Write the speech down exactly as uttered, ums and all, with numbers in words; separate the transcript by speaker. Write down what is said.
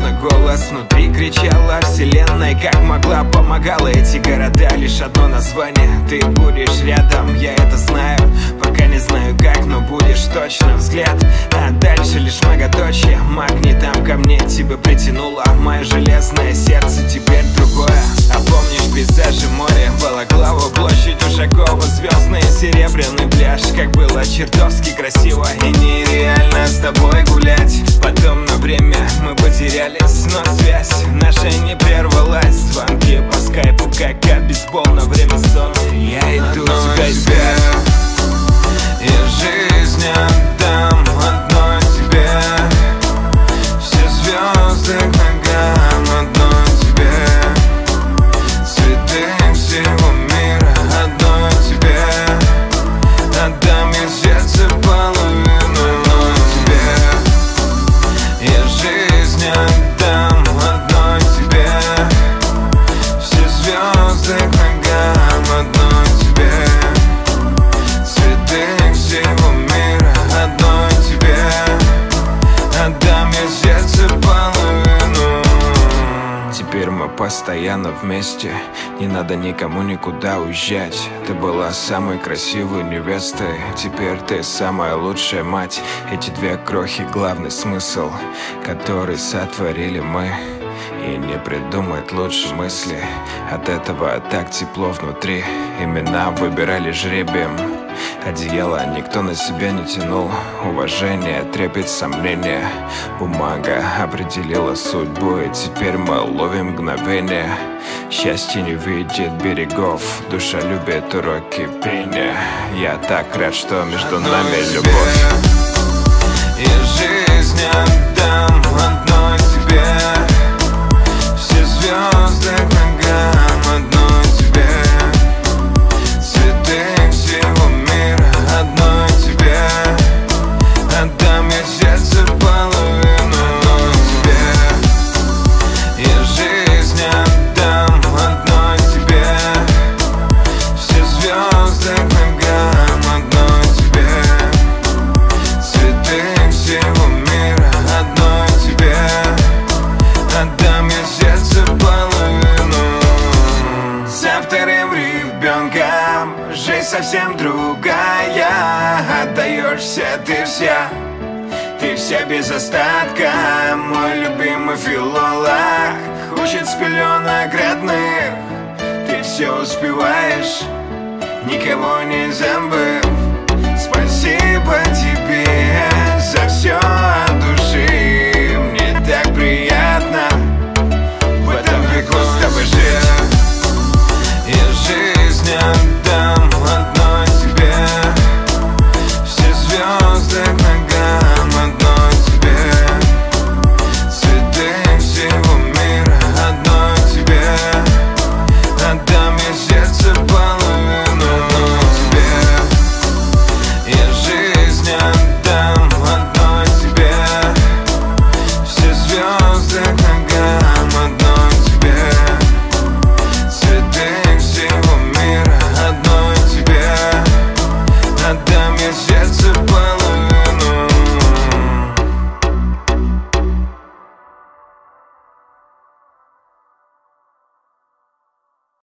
Speaker 1: Возможно, голос внутри кричала вселенная, как могла, помогала. Эти города лишь одно название. Ты будешь рядом, я это знаю. Пока не знаю как, но будешь точно. Взгляд, а дальше лишь многоточие. Магнитом ко мне тебя притянуло. Мое железное сердце теперь другое. А помнишь пейзажи моря, Балаклава, площадь Ушакова, звездный серебряный пляж. Как было чертовски красиво и нереально с тобой гулять. Потом на время мы потерялись, но связь наша не прервалась. Звонки по скайпу, как от бейсбол на время сон. Я иду тебя искать.
Speaker 2: И жизнь отдам одной тебе. Все звезды к ногам одной тебе. Цветы всего мира одной тебе. Отдам я сердце половину одной тебе. Я жизнь отдам одной тебе. Все звезды к ногам одной тебе. Цветы всего мира одной тебе. Отдам я сердце половину.
Speaker 1: Теперь мы постоянно вместе, не надо никому никуда уезжать. Ты была самой красивой невестой, теперь ты самая лучшая мать. Эти две крохи — главный смысл, который сотворили мы. И не придумать лучше мысли. От этого так тепло внутри. Имена выбирали жребием. Одеяло никто на себя не тянул. Уважение, трепет, сомнения. Бумага определила судьбу, и теперь мы ловим мгновение. Счастье не видит берегов, душа любит уроки пения. Я так рад, что между нами любовь.
Speaker 2: И жизнь отдам одной тебе. Все звезды к ногам одной тебе. Цветы всего мира одной тебе. Отдам я сердце половину одной тебе. И жизнь отдам одной тебе. Все звезды к ногам одной тебе. Цветы всего мира одной тебе. Отдам я сердце половину. За вторым ребенком жизнь совсем другая. Отдаешься ты вся, ты вся без остатка. Мой любимый филолог учит с пеленок родных. Ты все успеваешь, никого не забыв. Спасибо тебе за все.